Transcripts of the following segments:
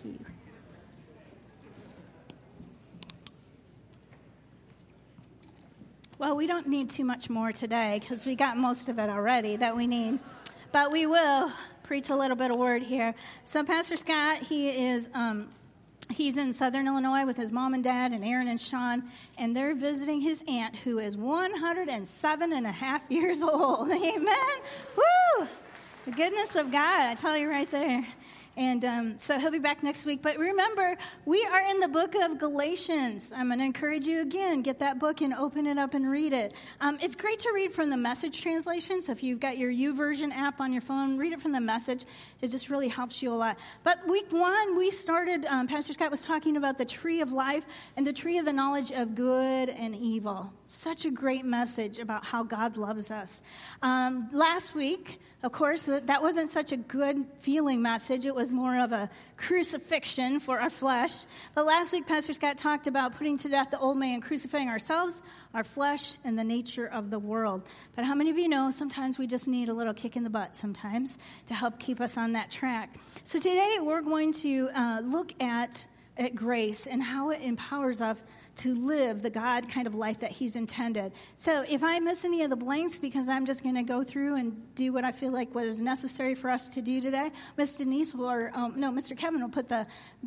you. Well, we don't need too much more today because we got most of it already that we need. But we will preach a little bit of word here. So Pastor Scott, he's in Southern Illinois with his mom and dad and Aaron and Sean, and they're visiting his aunt who is 107 and a half years old. Amen. Woo! The goodness of God, I tell you right there. And so he'll be back next week. But remember, we are in the book of Galatians. I'm going to encourage you again, get that book and open it up and read it. It's great to read from the Message translation. So if you've got your YouVersion app on your phone, read it from the Message. It just really helps you a lot. But week 1, we started, Pastor Scott was talking about the tree of life and the tree of the knowledge of good and evil. Such a great message about how God loves us. Last week, of course, that wasn't such a good feeling message. It was more of a crucifixion for our flesh. But last week, Pastor Scott talked about putting to death the old man, crucifying ourselves, our flesh, and the nature of the world. But how many of you know sometimes we just need a little kick in the butt sometimes to help keep us on that track? So today we're going to look at grace and how it empowers us to live the God kind of life that he's intended. So if I miss any of the blanks, because I'm just going to go through and do what I feel like what is necessary for us to do today, Miss Denise Mr. Kevin will put the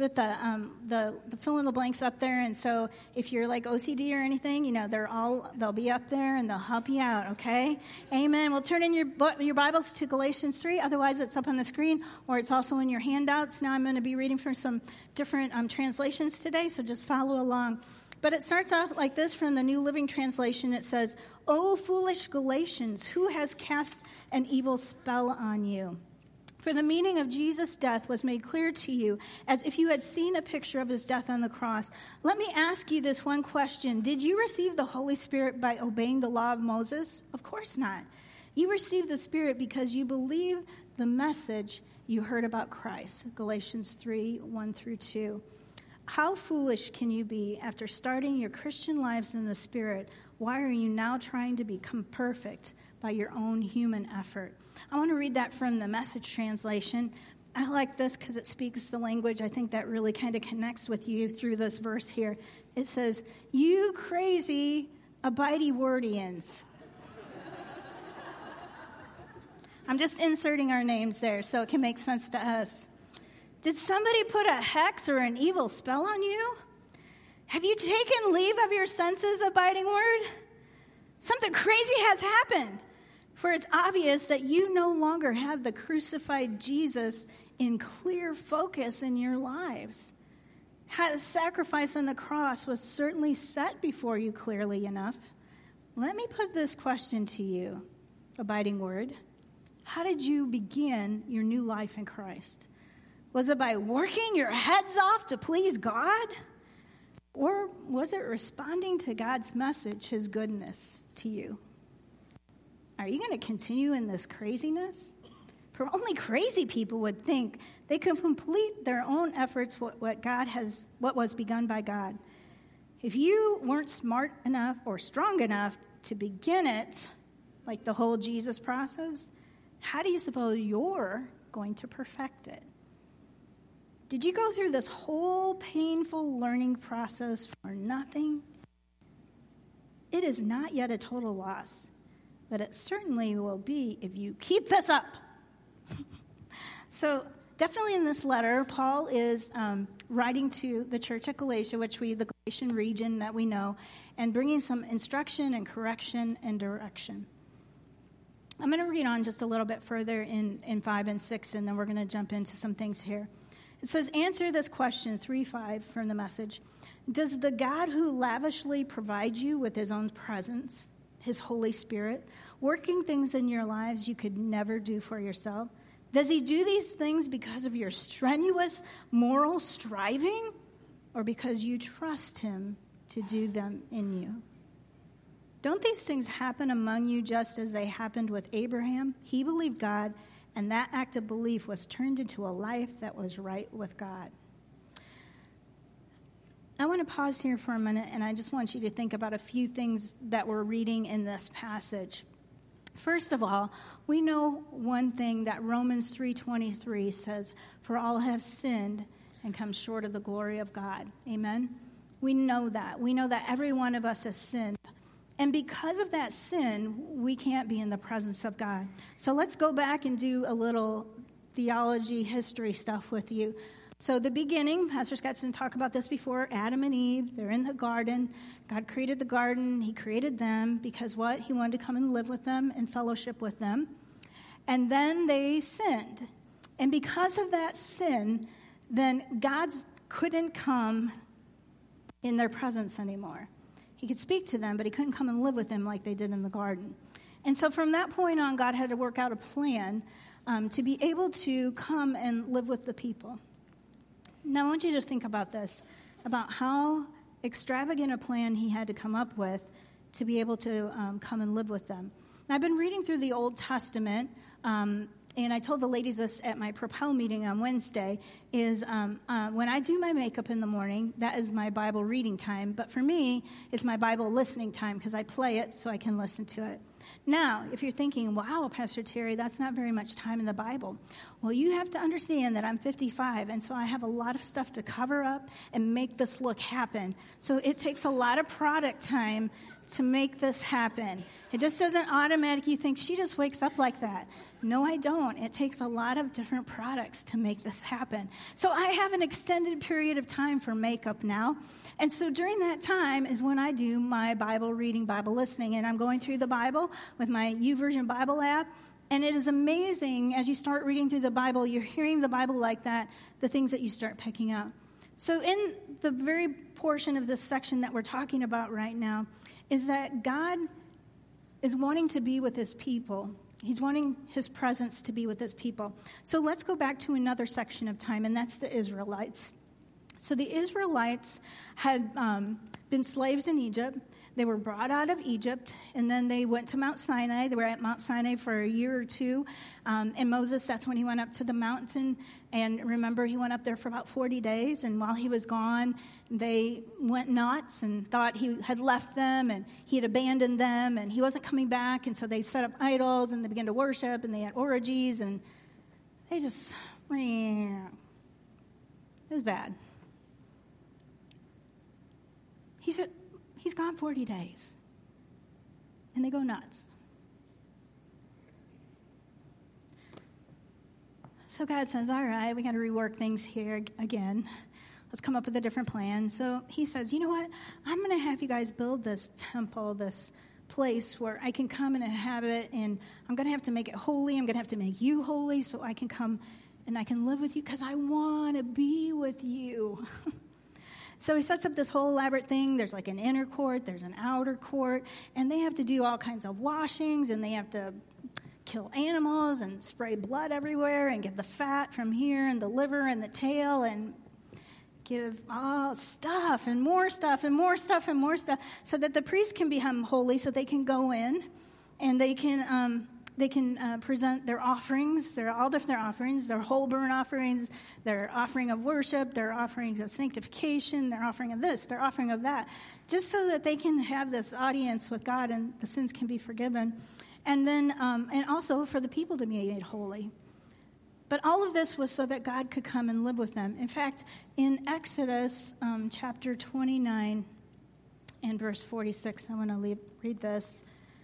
fill in the blanks up there. And so if you're like OCD or anything, they'll be up there and they'll help you out. Okay. Amen. We'll turn in your Bibles to Galatians 3. Otherwise it's up on the screen or it's also in your handouts. Now I'm going to be reading from some different translations today. So just follow along. But it starts off like this from the New Living Translation. It says, "O foolish Galatians, who has cast an evil spell on you? For the meaning of Jesus' death was made clear to you, as if you had seen a picture of his death on the cross. Let me ask you this one question. Did you receive the Holy Spirit by obeying the law of Moses? Of course not. You received the Spirit because you believe the message you heard about Christ." Galatians 3, 1 through 2. How foolish can you be after starting your Christian lives in the Spirit? Why are you now trying to become perfect by your own human effort? I want to read that from the Message translation. I like this because it speaks the language. I think that really kind of connects with you through this verse here. It says, "You crazy abidey-wordians." I'm just inserting our names there so it can make sense to us. Did somebody put a hex or an evil spell on you? Have you taken leave of your senses, abiding word? Something crazy has happened, for it's obvious that you no longer have the crucified Jesus in clear focus in your lives. The sacrifice on the cross was certainly set before you clearly enough. Let me put this question to you, abiding word. How did you begin your new life in Christ? Was it by working your heads off to please God? Or was it responding to God's message, his goodness to you? Are you going to continue in this craziness? For only crazy people would think they could complete their own efforts what was begun by God. If you weren't smart enough or strong enough to begin it, like the whole Jesus process, how do you suppose you're going to perfect it? Did you go through this whole painful learning process for nothing? It is not yet a total loss, but it certainly will be if you keep this up. So definitely in this letter, Paul is writing to the church at Galatia, the Galatian region that we know, and bringing some instruction and correction and direction. I'm going to read on just a little bit further in 5 and 6, and then we're going to jump into some things here. It says, "Answer this question," 3:5 from the Message. "Does the God who lavishly provides you with his own presence, his Holy Spirit, working things in your lives you could never do for yourself, does he do these things because of your strenuous moral striving or because you trust him to do them in you? Don't these things happen among you just as they happened with Abraham? He believed God, and that act of belief was turned into a life that was right with God." I want to pause here for a minute, and I just want you to think about a few things that we're reading in this passage. First of all, we know one thing that Romans 3:23 says, "For all have sinned and come short of the glory of God. Amen? We know that. We know that every one of us has sinned. And because of that sin, we can't be in the presence of God. So let's go back and do a little theology, history stuff with you. So the beginning, Pastor Scott's going to talk about this before, Adam and Eve, they're in the garden. God created the garden. He created them because what? He wanted to come and live with them and fellowship with them. And then they sinned. And because of that sin, then God couldn't come in their presence anymore. He could speak to them, but he couldn't come and live with them like they did in the garden. And so from that point on, God had to work out a plan to be able to come and live with the people. Now, I want you to think about this, about how extravagant a plan he had to come up with to be able to come and live with them. Now, I've been reading through the Old Testament, and I told the ladies this at my Propel meeting on Wednesday, is when I do my makeup in the morning, that is my Bible reading time. But for me, it's my Bible listening time because I play it so I can listen to it. Now, if you're thinking, wow, Pastor Terry, that's not very much time in the Bible. Well, you have to understand that I'm 55, and so I have a lot of stuff to cover up and make this look happen. So it takes a lot of product time to make this happen. It just doesn't automatically, you think, she just wakes up like that. No, I don't. It takes a lot of different products to make this happen. So I have an extended period of time for makeup now. And so during that time is when I do my Bible reading, Bible listening, and I'm going through the Bible with my YouVersion Bible app. And it is amazing as you start reading through the Bible, you're hearing the Bible like that, the things that you start picking up. So in the very portion of this section that we're talking about right now is that God is wanting to be with his people. He's wanting his presence to be with his people. So let's go back to another section of time, and that's the Israelites. So the Israelites had been slaves in Egypt. They were brought out of Egypt, and then they went to Mount Sinai. They were at Mount Sinai for a year or two. And Moses, that's when he went up to the mountain. And remember, he went up there for about 40 days. And while he was gone, they went nuts and thought he had left them and he had abandoned them and he wasn't coming back. And so they set up idols and they began to worship and they had orgies and they just, it was bad. He said, he's gone 40 days. And they go nuts. So God says, all right, we got to rework things here again. Let's come up with a different plan. So he says, you know what? I'm going to have you guys build this temple, this place where I can come and inhabit, and I'm going to have to make it holy. I'm going to have to make you holy so I can come and I can live with you because I want to be with you. So he sets up this whole elaborate thing. There's like an inner court, there's an outer court, and they have to do all kinds of washings, and they have to kill animals and spray blood everywhere and get the fat from here and the liver and the tail and give all stuff and more stuff and more stuff and more stuff so that the priests can become holy so they can go in and they can present their offerings. They're all different offerings. Their whole burnt offerings, their offering of worship, their offerings of sanctification, their offering of this, their offering of that, just so that they can have this audience with God and the sins can be forgiven. And then, and also for the people to be made holy. But all of this was so that God could come and live with them. In fact, in Exodus chapter 29 and verse 46, I want to read this.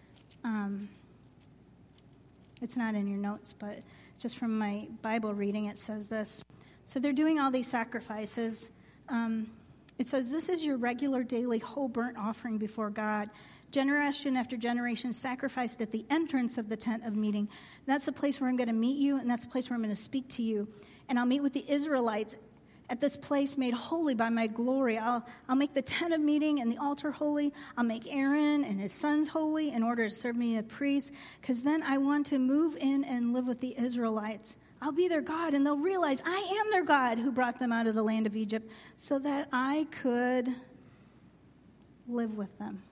It's not in your notes, but just from my Bible reading, it says this. So they're doing all these sacrifices. It says, this is your regular daily whole burnt offering before God. Generation after generation sacrificed at the entrance of the tent of meeting. That's the place where I'm going to meet you, and that's the place where I'm going to speak to you. And I'll meet with the Israelites at this place made holy by my glory. I'll make the tent of meeting and the altar holy. I'll make Aaron and his sons holy in order to serve me as priests, because then I want to move in and live with the Israelites. I'll be their God, and they'll realize I am their God who brought them out of the land of Egypt so that I could live with them.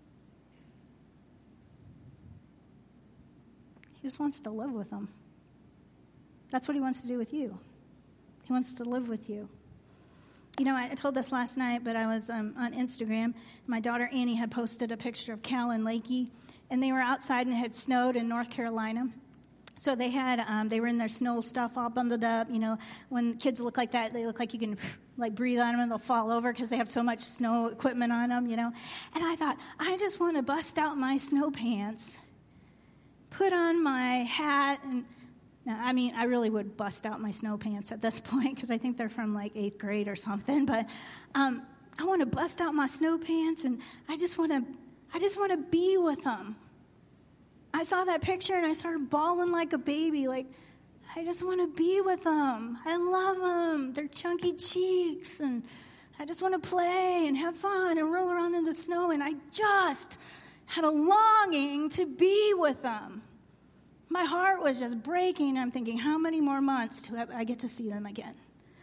He just wants to live with them. That's what he wants to do with you. He wants to live with you. You know, I told this last night, but I was on Instagram. My daughter Annie had posted a picture of Cal and Lakey, and they were outside and it had snowed in North Carolina. So they were in their snow stuff all bundled up. You know, when kids look like that, they look like you can like breathe on them and they'll fall over because they have so much snow equipment on them, you know. And I thought, I just want to bust out my snow pants, put on my hat, and I mean, I really would bust out my snow pants at this point because I think they're from like 8th grade or something. But I want to bust out my snow pants, and I just want to be with them. I saw that picture and I started bawling like a baby. Like, I just want to be with them. I love them. Their chunky cheeks, and I just want to play and have fun and roll around in the snow. And I just had a longing to be with them. My heart was just breaking. I'm thinking, how many more months do I get to see them again?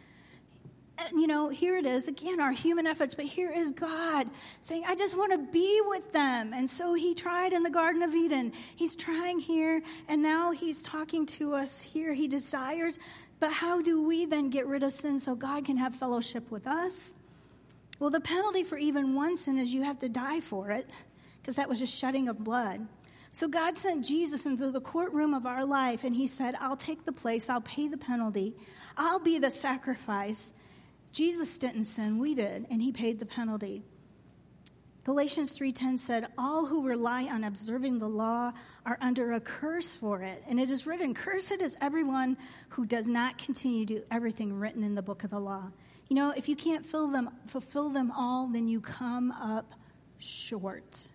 And, you know, here it is, again, our human efforts, but here is God saying, I just want to be with them. And so he tried in the Garden of Eden. He's trying here, and now he's talking to us here. He desires, but how do we then get rid of sin so God can have fellowship with us? Well, the penalty for even one sin is you have to die for it, because that was just shedding of blood. So God sent Jesus into the courtroom of our life, and he said, I'll take the place, I'll pay the penalty, I'll be the sacrifice. Jesus didn't sin, we did, and he paid the penalty. Galatians 3:10 said, all who rely on observing the law are under a curse for it. And it is written, cursed is everyone who does not continue to do everything written in the book of the law. You know, if you can't fulfill them all, then you come up short.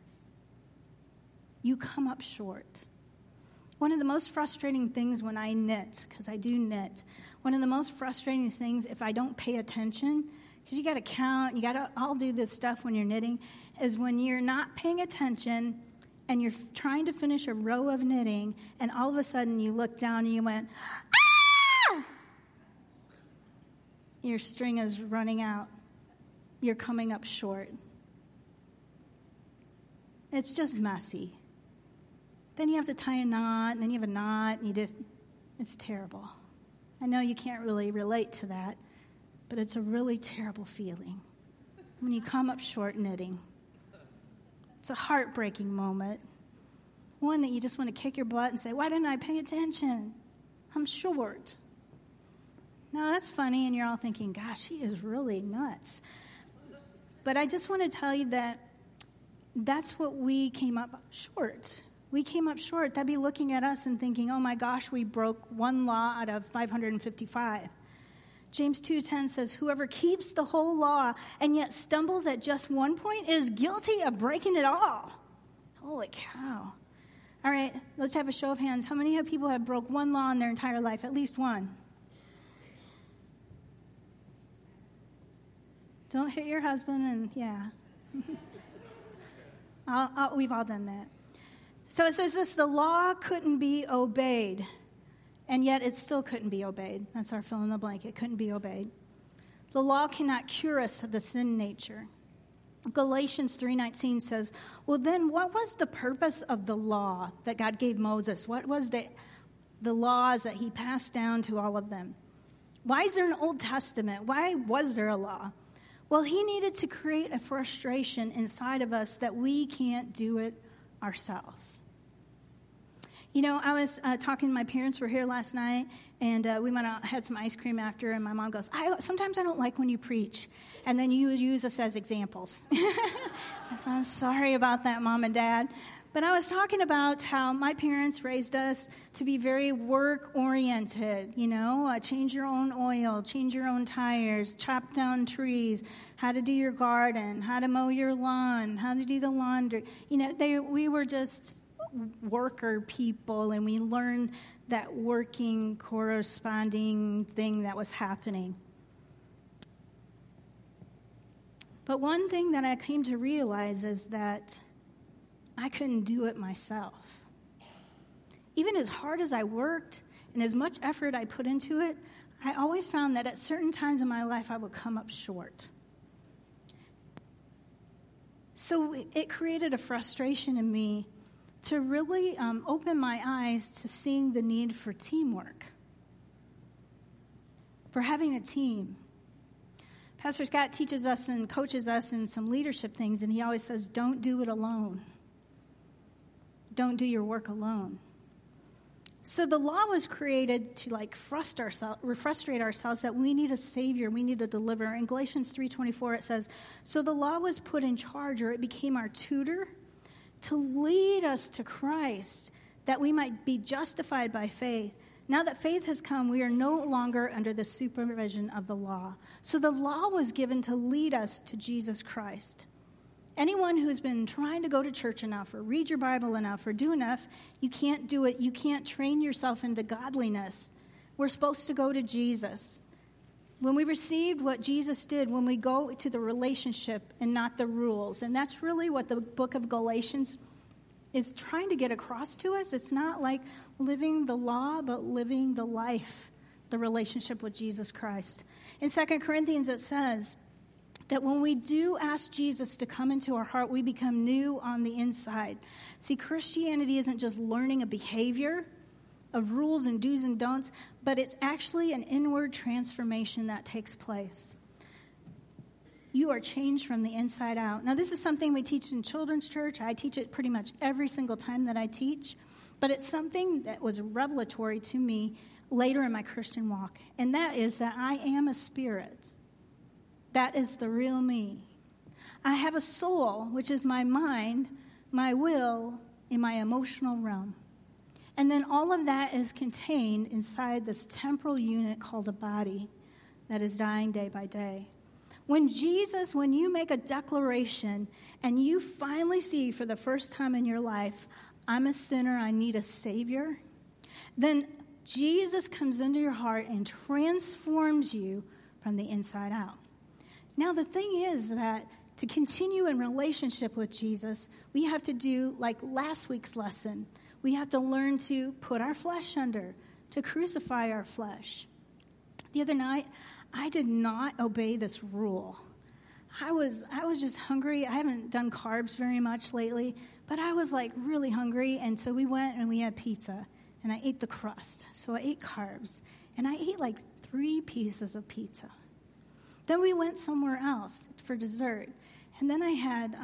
You come up short. One of the most frustrating things when I knit, because I do knit, one of the most frustrating things if I don't pay attention, because you got to count, you got to all do this stuff when you're knitting, is when you're not paying attention and you're trying to finish a row of knitting, and all of a sudden you look down and you went, ah! Your string is running out. You're coming up short. It's just messy. Then you have to tie a knot, and then you have a knot, and it's terrible. I know you can't really relate to that, but it's a really terrible feeling when you come up short knitting. It's a heartbreaking moment, one that you just want to kick your butt and say, why didn't I pay attention? I'm short. Now, that's funny, and you're all thinking, gosh, she is really nuts. But I just want to tell you that that's what we came up short. We came up short. That'd be looking at us and thinking, oh my gosh, we broke one law out of 555. James 2:10 says, whoever keeps the whole law and yet stumbles at just one point is guilty of breaking it all. Holy cow. All right, let's have a show of hands. How many people have broke one law in their entire life? At least one. Don't hit your husband, and yeah. We've all done that. So it says this, the law couldn't be obeyed, and yet it still couldn't be obeyed. That's our fill in the blank. It couldn't be obeyed. The law cannot cure us of the sin nature. Galatians 3:19 says, well, then what was the purpose of the law that God gave Moses? What was the laws that he passed down to all of them? Why is there an Old Testament? Why was there a law? Well, he needed to create a frustration inside of us that we can't do it ourselves. You know, I was talking, my parents were here last night, and we went out, had some ice cream after, and my mom goes, sometimes I don't like when you preach, and then you use us as examples. So I'm sorry about that, Mom and Dad. But I was talking about how my parents raised us to be very work-oriented, you know, change your own oil, change your own tires, chop down trees, how to do your garden, how to mow your lawn, how to do the laundry. You know, we were just worker people, and we learned that working, corresponding thing that was happening. But one thing that I came to realize is that I couldn't do it myself. Even as hard as I worked and as much effort I put into it, I always found that at certain times in my life I would come up short. So it created a frustration in me to really open my eyes to seeing the need for teamwork, for having a team. Pastor Scott teaches us and coaches us in some leadership things, and he always says, don't do it alone. Don't do your work alone. So the law was created to frustrate ourselves that we need a Savior, we need a deliverer. In Galatians 3:24 it says, so the law was put in charge, or it became our tutor, to lead us to Christ, that we might be justified by faith. Now that faith has come, we are no longer under the supervision of the law. So the law was given to lead us to Jesus Christ. Anyone who's been trying to go to church enough or read your Bible enough or do enough, you can't do it. You can't train yourself into godliness. We're supposed to go to Jesus. When we received what Jesus did, when we go to the relationship and not the rules, and that's really what the book of Galatians is trying to get across to us. It's not like living the law, but living the life, the relationship with Jesus Christ. In 2 Corinthians, it says that when we do ask Jesus to come into our heart, we become new on the inside. See, Christianity isn't just learning a behavior of rules and do's and don'ts, but it's actually an inward transformation that takes place. You are changed from the inside out. Now, this is something we teach in children's church. I teach it pretty much every single time that I teach, but it's something that was revelatory to me later in my Christian walk, and that is that I am a spirit. That is the real me. I have a soul, which is my mind, my will, and my emotional realm. And then all of that is contained inside this temporal unit called a body that is dying day by day. When you make a declaration and you finally see for the first time in your life, I'm a sinner, I need a Savior, then Jesus comes into your heart and transforms you from the inside out. Now, the thing is that to continue in relationship with Jesus, we have to do like last week's lesson. We have to learn to put our flesh under, to crucify our flesh. The other night, I did not obey this rule. I was just hungry. I haven't done carbs very much lately, but I was like really hungry, and so we went and we had pizza, and I ate the crust. So I ate carbs, and I ate like 3 pieces of pizza. Then we went somewhere else for dessert, and then I had,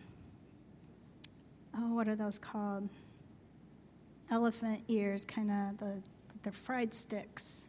what are those called? Elephant ears, kind of the fried sticks.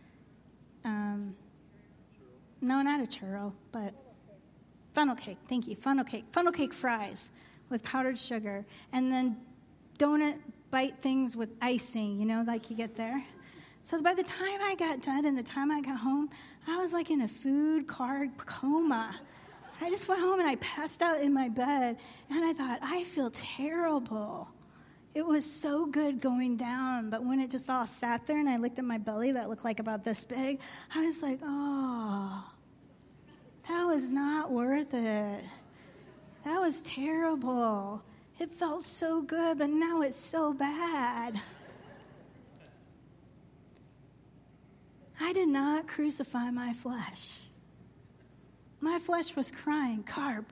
No, not a churro, but funnel cake. Thank you, funnel cake fries with powdered sugar, and then donut bite things with icing, like you get there. So by the time I got done and the time I got home, I was like in a food carb coma. I just went home and I passed out in my bed, and I thought, I feel terrible. It was so good going down, but when it just all sat there and I looked at my belly that looked like about this big, I was like, oh, that was not worth it. That was terrible. It felt so good, but now it's so bad. I did not crucify my flesh. My flesh was crying, carbs.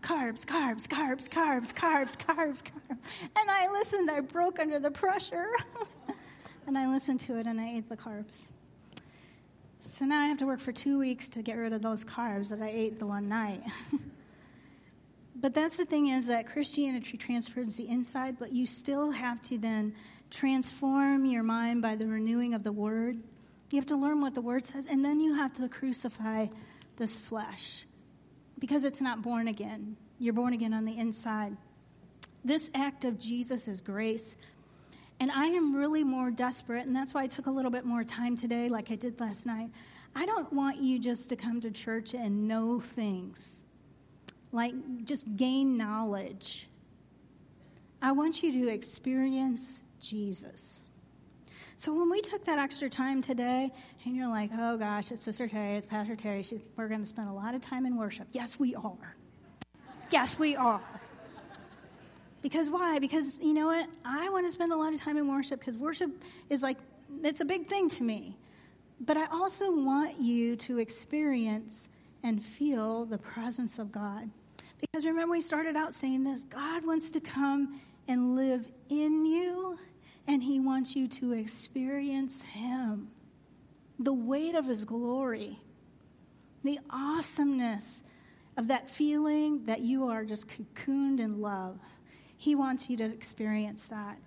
And I listened, I broke under the pressure. And I listened to it and I ate the carbs. So now I have to work for 2 weeks to get rid of those carbs that I ate the one night. But that's the thing, is that Christianity transforms the inside, but you still have to then transform your mind by the renewing of the Word. You have to learn what the Word says, and then you have to crucify this flesh, because it's not born again. You're born again on the inside. This act of Jesus is grace. And I am really more desperate, and that's why I took a little bit more time today like I did last night. I don't want you just to come to church and know things, like just gain knowledge. I want you to experience Jesus. So when we took that extra time today, and you're like, oh gosh, it's Sister Terry, it's Pastor Terry, we're going to spend a lot of time in worship. Yes, we are. Yes, we are. Because why? Because you know what? I want to spend a lot of time in worship because worship is it's a big thing to me. But I also want you to experience and feel the presence of God. Because remember, we started out saying this, God wants to come and live in you, and he wants you to experience him. The weight of his glory, the awesomeness of that feeling that you are just cocooned in love. He wants you to experience that.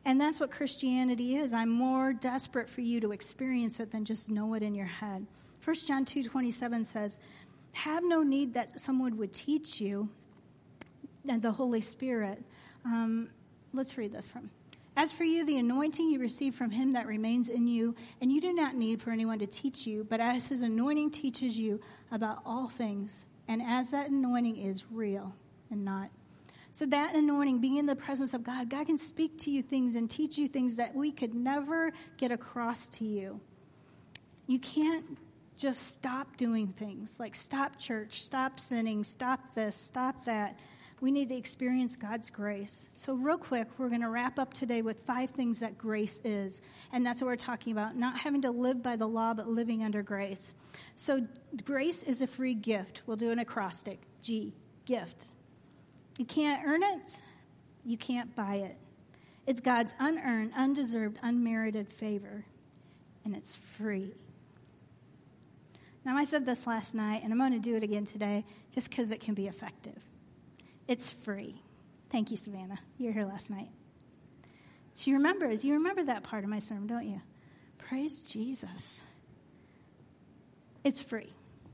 And that's what Christianity is. I'm more desperate for you to experience it than just know it in your head. 1 John 2:27 says, have no need that someone would teach you, and the Holy Spirit. Let's read this from. As for you, the anointing you receive from him that remains in you, and you do not need for anyone to teach you, but as his anointing teaches you about all things, and as that anointing is real and not. So that anointing, being in the presence of God, God can speak to you things and teach you things that we could never get across to you. You can't just stop doing things, like stop church, stop sinning, stop this, stop that. We need to experience God's grace. So real quick, we're going to wrap up today with 5 things that grace is. And that's what we're talking about, not having to live by the law, but living under grace. So grace is a free gift. We'll do an acrostic. G, gift. You can't earn it. You can't buy it. It's God's unearned, undeserved, unmerited favor. And it's free. Now, I said this last night, and I'm going to do it again today just because it can be effective. It's free. Thank you, Savannah. You were here last night. She remembers. You remember that part of my sermon, don't you? Praise Jesus. It's free.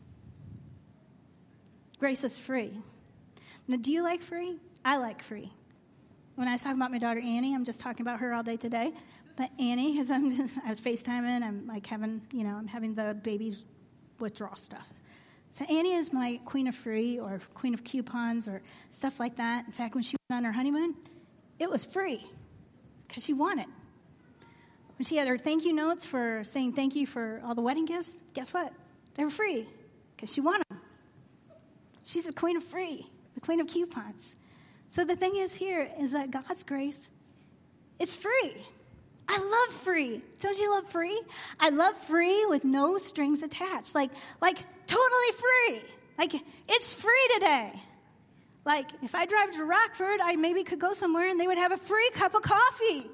Grace is free. Now, do you like free? I like free. When I was talking about my daughter Annie, I'm just talking about her all day today. But Annie, as I was FaceTiming, I'm like having the baby's withdrawal stuff. So Annie is my queen of free or queen of coupons or stuff like that. In fact, when she went on her honeymoon, it was free because she won it. When she had her thank you notes for saying thank you for all the wedding gifts, guess what? They were free because she won them. She's the queen of free, the queen of coupons. So the thing is here is that God's grace is free. I love free. Don't you love free? I love free with no strings attached. Like totally free. Like it's free today. Like if I drive to Rockford, I maybe could go somewhere and they would have a free cup of coffee.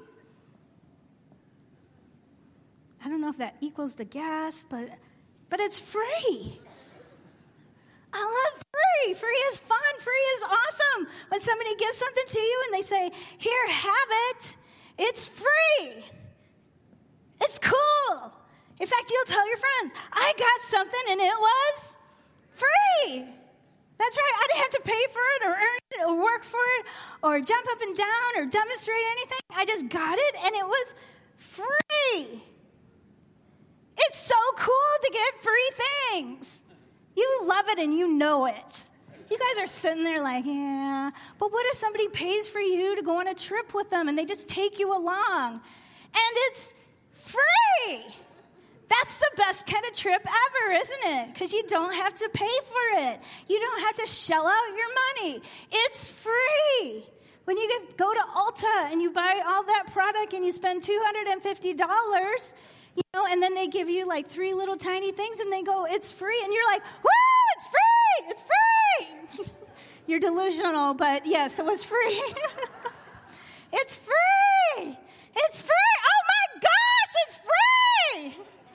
I don't know if that equals the gas, but it's free. I love free. Free is fun. Free is awesome. When somebody gives something to you and they say, here, have it. It's free. It's cool. In fact, you'll tell your friends, I got something and it was free. That's right. I didn't have to pay for it or earn it or work for it or jump up and down or demonstrate anything. I just got it and it was free. It's so cool to get free things. You love it and you know it. You guys are sitting there like, yeah. But what if somebody pays for you to go on a trip with them and they just take you along? And it's free. That's the best kind of trip ever, isn't it? Because you don't have to pay for it. You don't have to shell out your money. It's free. When you go to Ulta and you buy all that product and you spend $250, and then they give you like 3 little tiny things and they go, it's free. And you're like, woo, it's free. It's free. You're delusional, but yes, it was free. It's free. It's free. Oh my gosh, it's free.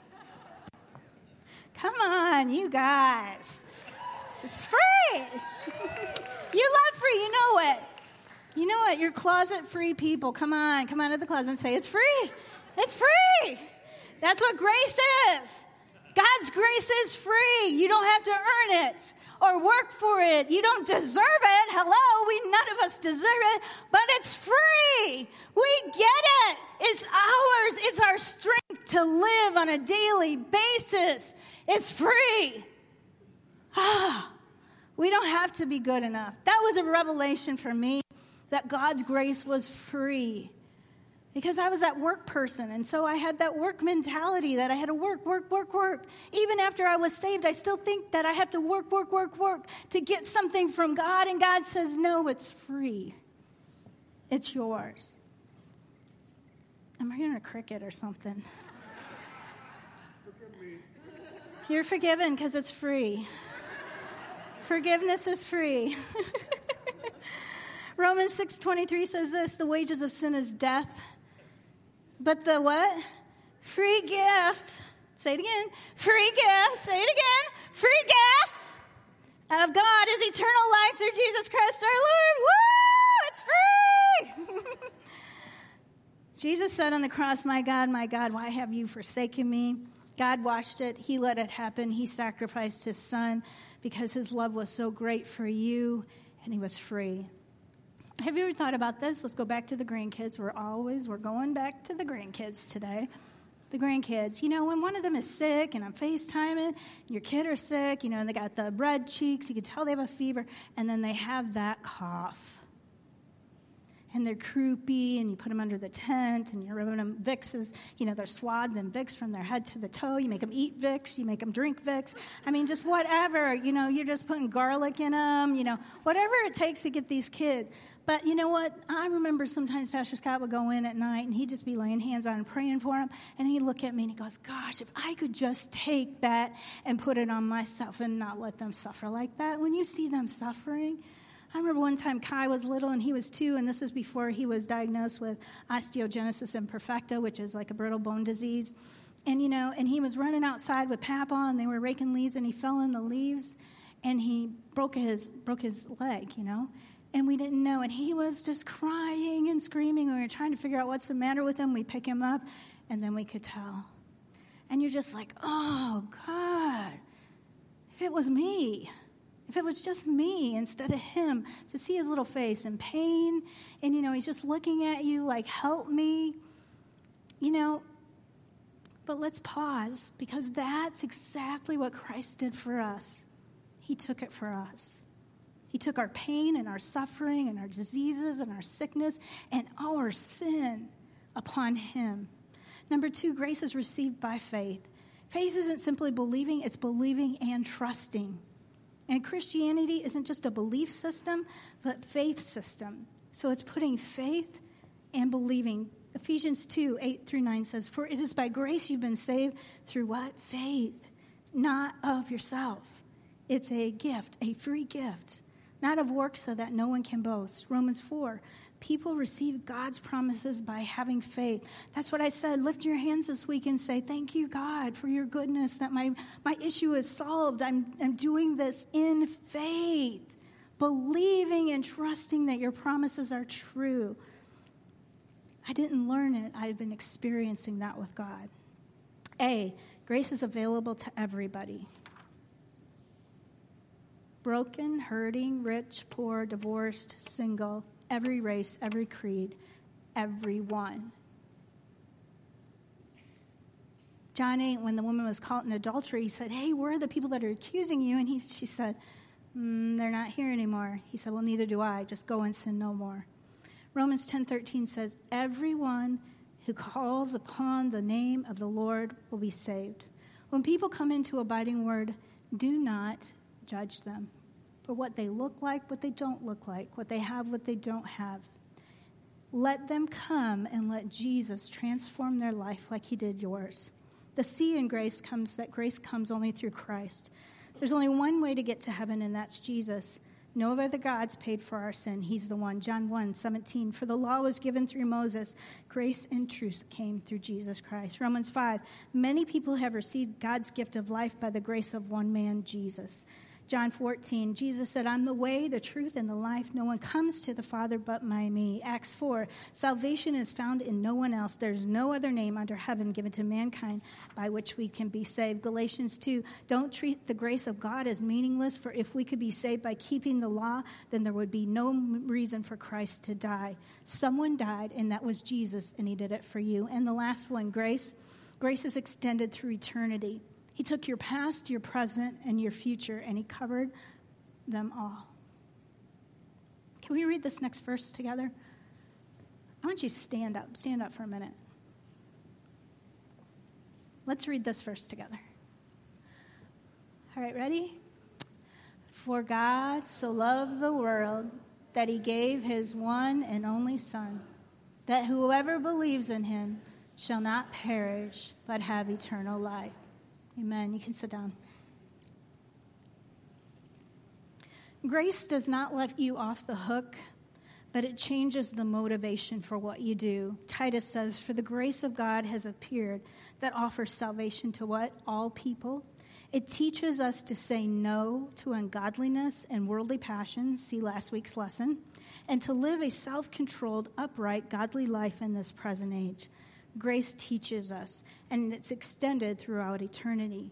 Come on, you guys. It's free. You love free. You know it. You know what? You're closet-free people. Come on out of the closet and say, it's free. It's free. That's what grace is. God's grace is free. You don't have to earn it or work for it. You don't deserve it. Hello, none of us deserve it, but it's free. We get it. It's ours. It's our strength to live on a daily basis. It's free. We don't have to be good enough. That was a revelation for me that God's grace was free. Because I was that work person, and so I had that work mentality that I had to work. Even after I was saved, I still think that I have to work to get something from God, and God says, no, it's free. It's yours. I'm hearing a cricket or something. Forgive me. You're forgiven because it's free. Forgiveness is free. Romans 6:23 says this, the wages of sin is death. But the what? Free gift. Say it again. Free gift. Say it again. Free gift of God is eternal life through Jesus Christ our Lord. Woo! It's free! Jesus said on the cross, my God, why have you forsaken me? God watched it. He let it happen. He sacrificed his son because his love was so great for you, and he was free. Have you ever thought about this? Let's go back to the grandkids. We're going back to the grandkids today. The grandkids. You know, when one of them is sick and I'm FaceTiming, and your kid are sick, you know, and they got the red cheeks, you can tell they have a fever, and then they have that cough. And they're croupy, and you put them under the tent, and you're rubbing them Vicks, you know, they're swathed in Vicks from their head to the toe. You make them eat Vicks, you make them drink Vicks. I mean, just whatever, you know, you're just putting garlic in them, you know, whatever it takes to get these kids. But you know what? I remember sometimes Pastor Scott would go in at night, and he'd just be laying hands on and praying for him, and he'd look at me, and he goes, gosh, if I could just take that and put it on myself and not let them suffer like that. When you see them suffering, I remember one time Kai was little and he was 2, and this is before he was diagnosed with osteogenesis imperfecta, which is like a brittle bone disease. And, you know, and he was running outside with Papa, and they were raking leaves, and he fell in the leaves, and he broke his leg, you know. And we didn't know, and he was just crying and screaming. We were trying to figure out what's the matter with him. We pick him up, and then we could tell. And you're just like, oh, God, if it was me. If it was just me instead of him, to see his little face in pain, and, you know, he's just looking at you like, help me, you know. But let's pause, because that's exactly what Christ did for us. He took it for us. He took our pain and our suffering and our diseases and our sickness and our sin upon him. Number 2, grace is received by faith. Faith isn't simply believing, it's believing and trusting. And Christianity isn't just a belief system, but faith system. So it's putting faith and believing. Ephesians 2:8-9 says, for it is by grace you've been saved through what? Faith, not of yourself. It's a gift, a free gift, not of works so that no one can boast. Romans 4, people receive God's promises by having faith. That's what I said. Lift your hands this week and say, thank you, God, for your goodness, that my issue is solved. I'm doing this in faith, believing and trusting that your promises are true. I didn't learn it. I've been experiencing that with God. A, grace is available to everybody. Broken, hurting, rich, poor, divorced, single, every race, every creed, everyone. John 8, when the woman was caught in adultery, he said, hey, where are the people that are accusing you? And she said, they're not here anymore. He said, well, neither do I. Just go and sin no more. Romans 10:13 says, everyone who calls upon the name of the Lord will be saved. When people come into abiding word, do not judge them for what they look like, what they don't look like, what they have, what they don't have. Let them come and let Jesus transform their life like he did yours. The C in grace comes that grace comes only through Christ. There's only one way to get to heaven, and that's Jesus. No other gods paid for our sin. He's the one. John 1:17. For the law was given through Moses. Grace and truth came through Jesus Christ. Romans 5. Many people have received God's gift of life by the grace of one man, Jesus. John 14, Jesus said, I'm the way, the truth, and the life. No one comes to the Father but by me. Acts 4, salvation is found in no one else. There's no other name under heaven given to mankind by which we can be saved. Galatians 2, don't treat the grace of God as meaningless, for if we could be saved by keeping the law, then there would be no reason for Christ to die. Someone died, and that was Jesus, and he did it for you. And the last one, grace. Grace is extended through eternity. He took your past, your present, and your future, and he covered them all. Can we read this next verse together? I want you to stand up. Stand up for a minute. Let's read this verse together. All right, ready? For God so loved the world that he gave his one and only Son, that whoever believes in him shall not perish, but have eternal life. Amen. You can sit down. Grace does not let you off the hook, but it changes the motivation for what you do. Titus says, for the grace of God has appeared that offers salvation to what? All people. It teaches us to say no to ungodliness and worldly passions, see last week's lesson, and to live a self-controlled, upright, godly life in this present age. Grace teaches us, and it's extended throughout eternity.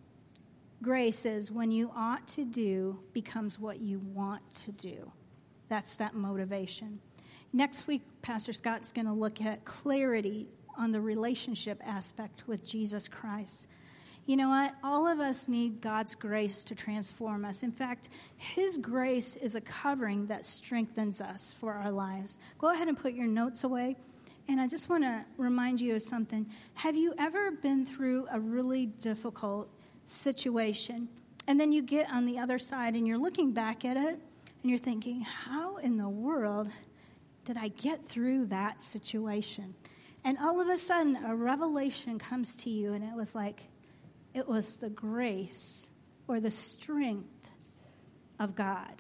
Grace is when you ought to do becomes what you want to do. That's that motivation. Next week, Pastor Scott's going to look at clarity on the relationship aspect with Jesus Christ. You know what? All of us need God's grace to transform us. In fact, his grace is a covering that strengthens us for our lives. Go ahead and put your notes away. And I just want to remind you of something. Have you ever been through a really difficult situation, and then you get on the other side and you're looking back at it and you're thinking, how in the world did I get through that situation? And all of a sudden a revelation comes to you, and it was like, it was the grace or the strength of God.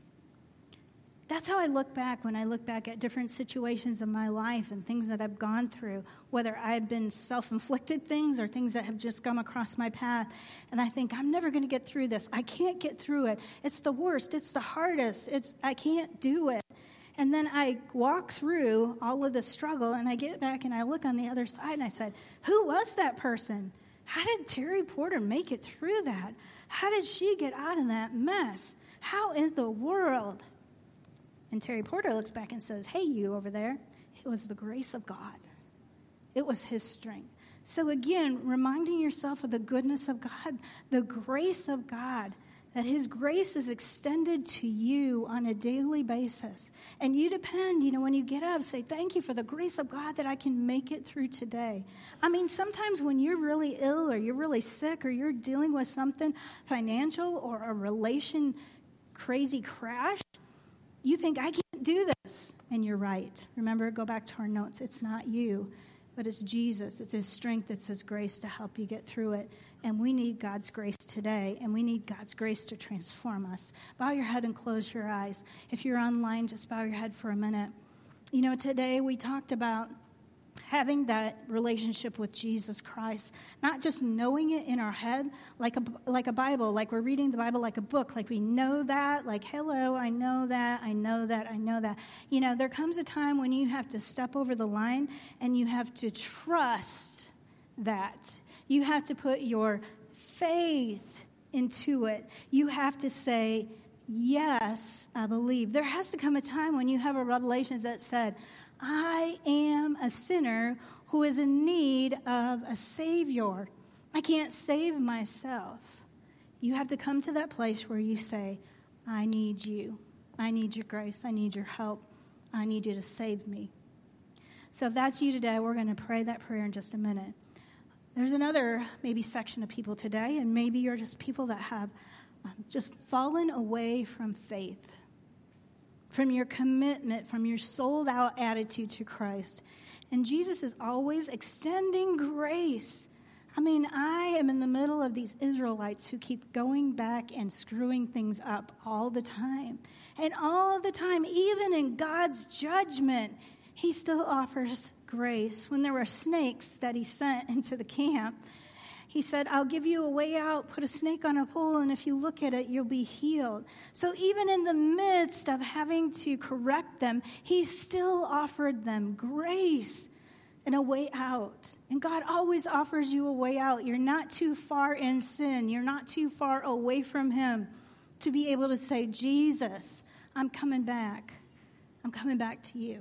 That's how I look back when I look back at different situations in my life and things that I've gone through, whether I've been self-inflicted things or things that have just come across my path. And I think, I'm never going to get through this. I can't get through it. It's the worst. It's the hardest. I can't do it. And then I walk through all of the struggle, and I get back and I look on the other side and I said, who was that person? How did Terry Porter make it through that? How did she get out of that mess? How in the world? And Terry Porter looks back and says, hey, you over there, it was the grace of God. It was his strength. So again, reminding yourself of the goodness of God, the grace of God, that his grace is extended to you on a daily basis. And you depend, when you get up, say, thank you for the grace of God that I can make it through today. I mean, sometimes when you're really ill or you're really sick or you're dealing with something financial or a relation crazy crash, you think, I can't do this. And you're right. Remember, go back to our notes. It's not you, but it's Jesus. It's his strength. It's his grace to help you get through it. And we need God's grace today, and we need God's grace to transform us. Bow your head and close your eyes. If you're online, just bow your head for a minute. Today we talked about having that relationship with Jesus Christ, not just knowing it in our head like a Bible, like we're reading the Bible like a book, like we know that, like, hello, I know that, I know that, I know that. There comes a time when you have to step over the line and you have to trust that. You have to put your faith into it. You have to say, yes, I believe. There has to come a time when you have a revelation that said, I am a sinner who is in need of a Savior. I can't save myself. You have to come to that place where you say, I need you. I need your grace. I need your help. I need you to save me. So if that's you today, we're going to pray that prayer in just a minute. There's another maybe section of people today, and maybe you're just people that have just fallen away from faith, from your commitment, from your sold-out attitude to Christ. And Jesus is always extending grace. I mean, I am in the middle of these Israelites who keep going back and screwing things up all the time. And all the time, even in God's judgment, he still offers grace. When there were snakes that he sent into the camp, he said, I'll give you a way out, put a snake on a pole, and if you look at it, you'll be healed. So even in the midst of having to correct them, he still offered them grace and a way out. And God always offers you a way out. You're not too far in sin. You're not too far away from him to be able to say, Jesus, I'm coming back. I'm coming back to you.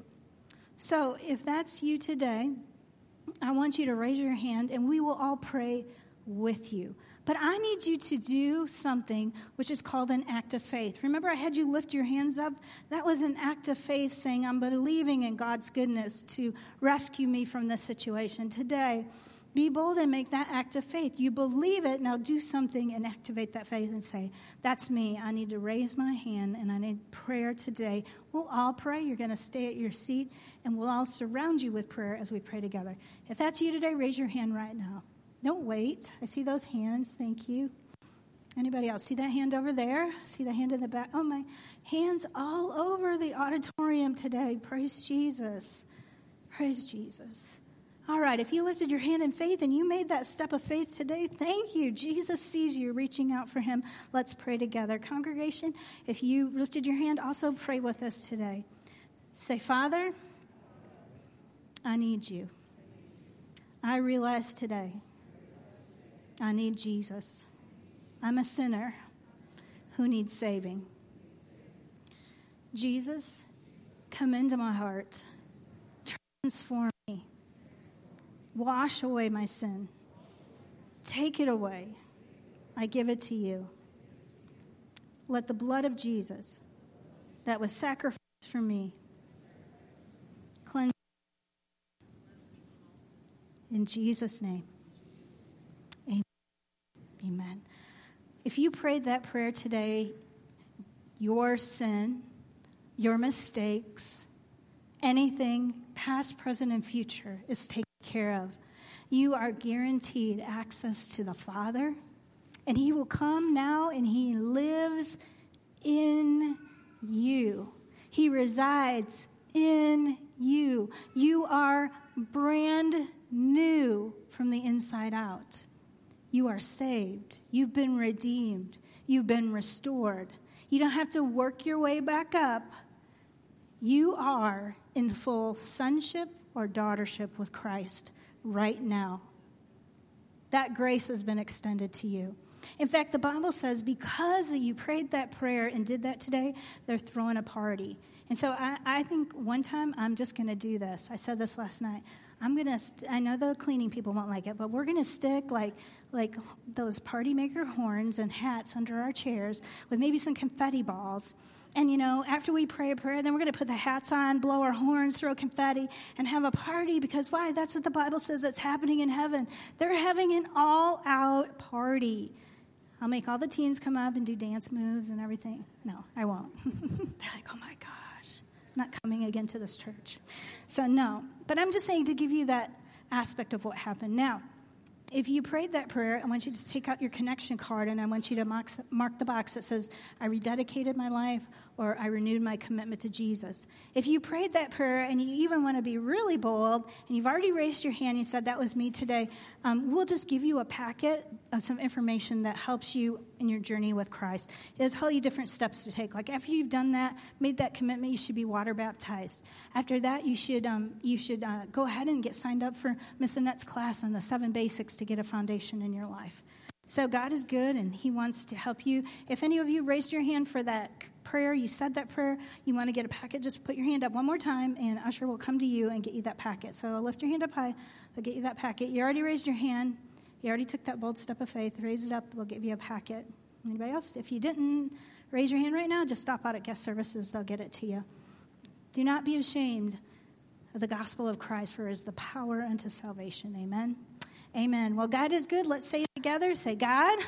So if that's you today, I want you to raise your hand, and we will all pray with you. But I need you to do something which is called an act of faith. Remember, I had you lift your hands up? That was an act of faith saying, I'm believing in God's goodness to rescue me from this situation. Today, be bold and make that act of faith. You believe it, now do something and activate that faith and say, that's me. I need to raise my hand, and I need prayer today. We'll all pray. You're going to stay at your seat, and we'll all surround you with prayer as we pray together. If that's you today, raise your hand right now. Don't wait. I see those hands. Thank you. Anybody else? See that hand over there? See the hand in the back? Oh, my hands all over the auditorium today. Praise Jesus. Praise Jesus. All right, if you lifted your hand in faith and you made that step of faith today, thank you. Jesus sees you reaching out for him. Let's pray together. Congregation, if you lifted your hand, also pray with us today. Say, Father, I need you. I realize today I need Jesus. I'm a sinner who needs saving. Jesus, come into my heart. Transform me. Wash away my sin. Take it away. I give it to you. Let the blood of Jesus that was sacrificed for me cleanse me. In Jesus' name. Amen. Amen. If you prayed that prayer today, your sin, your mistakes, anything past, present, and future is taken care of. You are guaranteed access to the Father, and He will come now and He lives in you. He resides in you. You are brand new from the inside out. You are saved. You've been redeemed. You've been restored. You don't have to work your way back up. You are in full sonship or daughtership with Christ right now. That grace has been extended to you. In fact, the Bible says because you prayed that prayer and did that today, they're throwing a party. And so I think one time I'm just going to do this. I said this last night. I know the cleaning people won't like it, but we're going to stick like those party maker horns and hats under our chairs with maybe some confetti balls. And, after we pray a prayer, then we're going to put the hats on, blow our horns, throw confetti, and have a party. Because why? That's what the Bible says that's happening in heaven. They're having an all-out party. I'll make all the teens come up and do dance moves and everything. No, I won't. They're like, oh, my gosh, I'm not coming again to this church. So, no. But I'm just saying to give you that aspect of what happened. Now, if you prayed that prayer, I want you to take out your connection card, and I want you to mark the box that says, I rededicated my life, or I renewed my commitment to Jesus. If you prayed that prayer and you even want to be really bold, and you've already raised your hand, you said, that was me today, we'll just give you a packet of some information that helps you in your journey with Christ. It'll tell you different steps to take. Like after you've done that, made that commitment, you should be water baptized. After that, you should go ahead and get signed up for Miss Annette's class on the 7 basics to get a foundation in your life. So God is good, and He wants to help you. If any of you raised your hand for that prayer, you said that prayer, you want to get a packet, just put your hand up one more time, and Usher will come to you and get you that packet. So lift your hand up high. They'll get you that packet. You already raised your hand. You already took that bold step of faith. Raise it up. We'll give you a packet. Anybody else? If you didn't raise your hand right now, just stop out at guest services. They'll get it to you. Do not be ashamed of the gospel of Christ, for it is the power unto salvation. Amen. Amen. Well, God is good. Let's say it together. Say, God,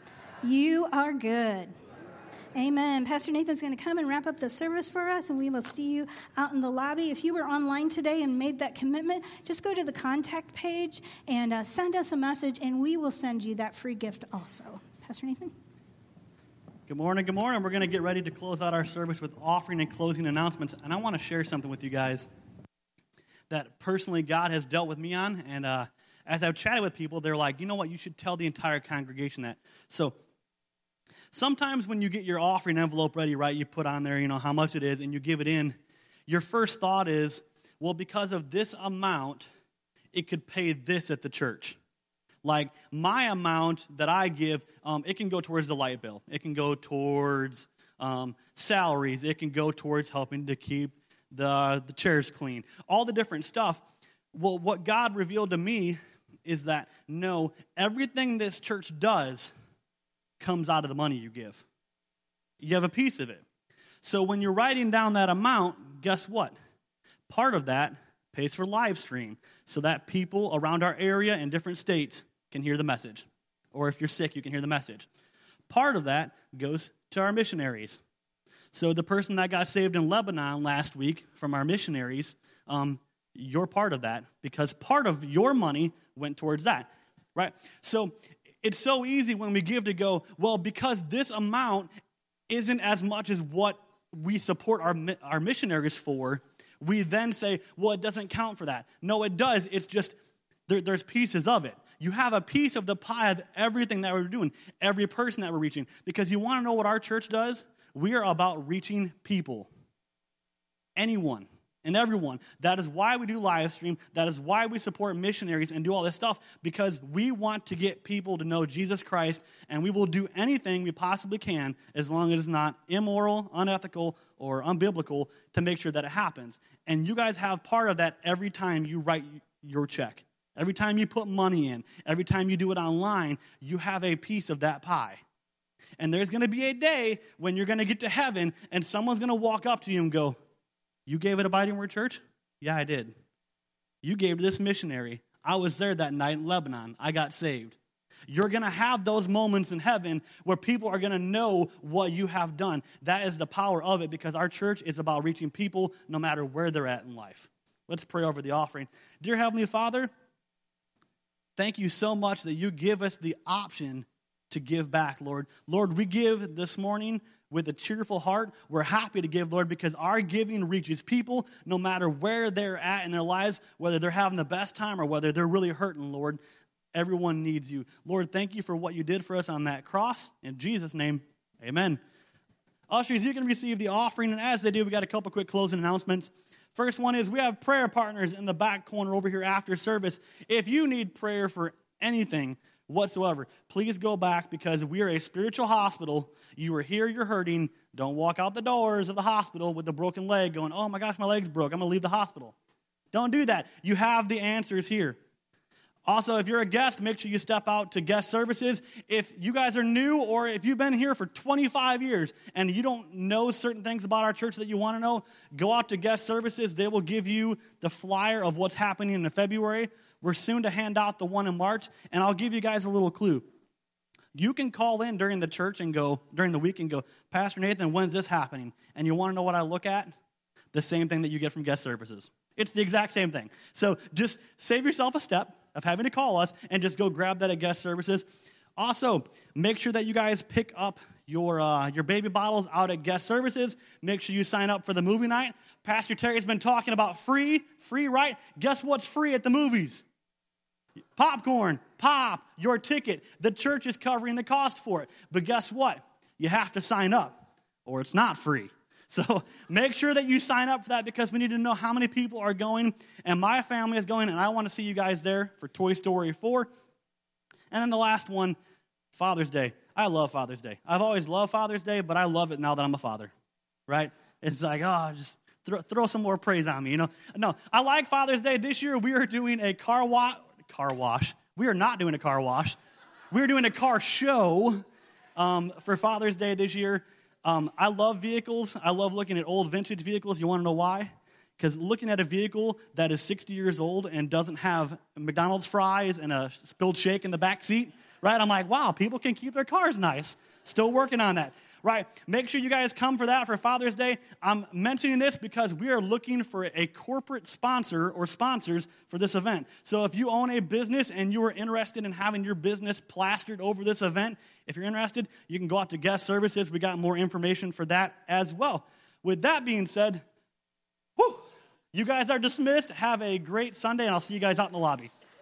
you are good. Amen. Pastor Nathan's going to come and wrap up the service for us, and we will see you out in the lobby. If you were online today and made that commitment, just go to the contact page and send us a message, and we will send you that free gift also. Pastor Nathan? Good morning, good morning. We're going to get ready to close out our service with offering and closing announcements, and I want to share something with you guys that personally God has dealt with me on, and as I've chatted with people, they're like, you know what, you should tell the entire congregation that. So sometimes when you get your offering envelope ready, right, you put on there, how much it is, and you give it in, your first thought is, well, because of this amount, it could pay this at the church. Like my amount that I give, it can go towards the light bill. It can go towards salaries. It can go towards helping to keep the chairs clean. All the different stuff. Well, what God revealed to me is that, no, everything this church does comes out of the money you give. You have a piece of it. So when you're writing down that amount, guess what? Part of that pays for live stream so that people around our area in different states can hear the message. Or if you're sick, you can hear the message. Part of that goes to our missionaries. So the person that got saved in Lebanon last week from our missionaries, you're part of that because part of your money went towards that, right? So it's so easy when we give to go, well, because this amount isn't as much as what we support our missionaries for, we then say, well, it doesn't count for that. No, it does. It's just there's pieces of it. You have a piece of the pie of everything that we're doing, every person that we're reaching. Because you want to know what our church does? We are about reaching people. Anyone. and everyone. That is why we do live stream. That is why we support missionaries and do all this stuff, because we want to get people to know Jesus Christ, and we will do anything we possibly can as long as it's not immoral, unethical, or unbiblical to make sure that it happens. And you guys have part of that every time you write your check. Every time you put money in, every time you do it online, you have a piece of that pie. And there's going to be a day when you're going to get to heaven and someone's going to walk up to you and go, "You gave it Abiding Word Church?" "Yeah, I did." "You gave to this missionary. I was there that night in Lebanon. I got saved." You're going to have those moments in heaven where people are going to know what you have done. That is the power of it, because our church is about reaching people no matter where they're at in life. Let's pray over the offering. Dear Heavenly Father, thank you so much that you give us the option to give back, Lord. Lord, we give this morning with a cheerful heart. We're happy to give, Lord, because our giving reaches people no matter where they're at in their lives, whether they're having the best time or whether they're really hurting, Lord. Everyone needs you. Lord, thank you for what you did for us on that cross. In Jesus' name, amen. Ushers, you can receive the offering, and as they do, we got a couple quick closing announcements. First one is we have prayer partners in the back corner over here after service. If you need prayer for anything whatsoever, please go back, because we are a spiritual hospital. You are here, you're hurting. Don't walk out the doors of the hospital with a broken leg going, "Oh my gosh, my leg's broke. I'm going to leave the hospital." Don't do that. You have the answers here. Also, if you're a guest, make sure you step out to guest services. If you guys are new, or if you've been here for 25 years and you don't know certain things about our church that you want to know, go out to guest services. They will give you the flyer of what's happening in February. We're soon to hand out the one in March, and I'll give you guys a little clue. You can call in during the church and go, during the week, and go, "Pastor Nathan, when's this happening?" And you want to know what I look at? The same thing that you get from guest services. It's the exact same thing. So just save yourself a step of having to call us and just go grab that at guest services. Also, make sure that you guys pick up your baby bottles out at guest services. Make sure you sign up for the movie night. Pastor Terry's been talking about free, right? Guess what's free at the movies? Popcorn, pop, your ticket. The church is covering the cost for it. But guess what? You have to sign up, or it's not free. So make sure that you sign up for that, because we need to know how many people are going. And my family is going, and I want to see you guys there for Toy Story 4. And then the last one, Father's Day. I love Father's Day. I've always loved Father's Day, but I love it now that I'm a father, right? It's like, just throw some more praise on me, you know? No, I like Father's Day. This year we are doing a car wash. We are not doing a car wash. We're doing a car show for Father's Day this year. I love vehicles. I love looking at old vintage vehicles. You want to know why? Because looking at a vehicle that is 60 years old and doesn't have McDonald's fries and a spilled shake in the back seat, right? I'm like, wow, people can keep their cars nice. Still working on that, right? Make sure you guys come for that for Father's Day. I'm mentioning this because we are looking for a corporate sponsor or sponsors for this event. So if you own a business and you are interested in having your business plastered over this event, if you're interested, you can go out to guest services. We got more information for that as well. With that being said, you guys are dismissed. Have a great Sunday, and I'll see you guys out in the lobby.